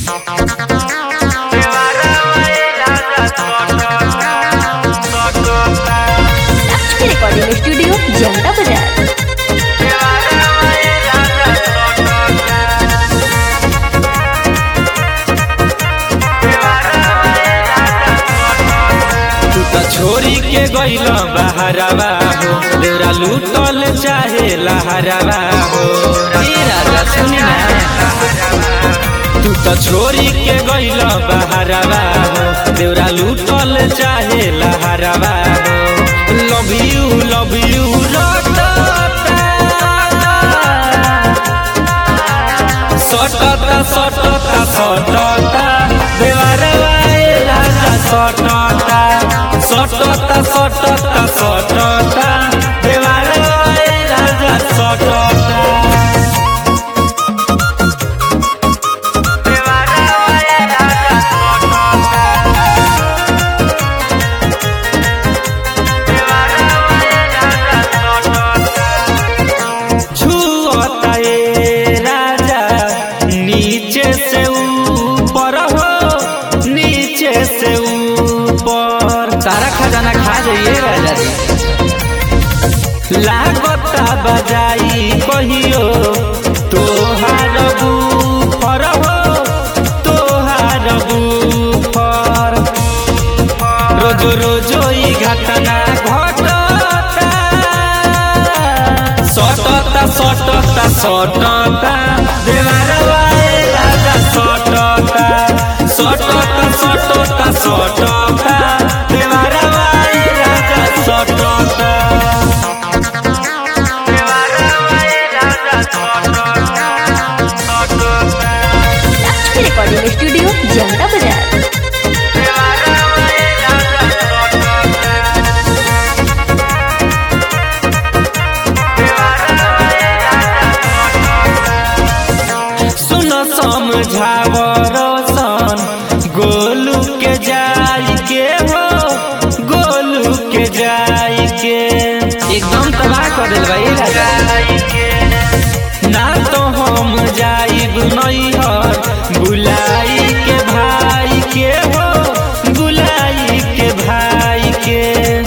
Recording studio जनता बाजार। छोरी के गइल बहरवा हो देवरा लूटल चाहे लहरवा हो। राजा सुनी ना, तू तो छोरी के गइल बहरवा हो देवरा लूटल चाहे लहरवा हो। लव यू सटता सटता सटता देवरवा राजा सटता सटता सटता सटता देवरवा राजा सटता। छुअता राजा नीचे से ऊपर हो, नीचे से ऊपर सारा खजाना खा जाइए राजा जी। लागता बजाई कहियो तोहार बूफर हो, तोहार बूफर। रोज रोज ई घटना घटता सटता सटता सटता देवरवा राजा सटता सटता सटता सटता देवरवा राजा सटता। रिकॉर्डिंग स्टूडियो जनता बाजार। समझावर सन गोलू के जाई के हो, गोलू के जाई के एकदम तबाह कर दिल भाई राजा। ना तो हम जाइब नैहर बुलाई के भाई के हो, बुलाई के भाई के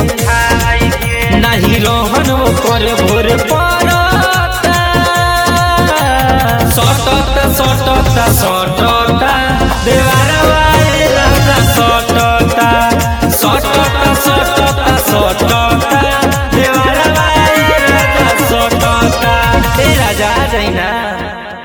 नहीं रोहन वो पर भोर पड़ता सटता सटता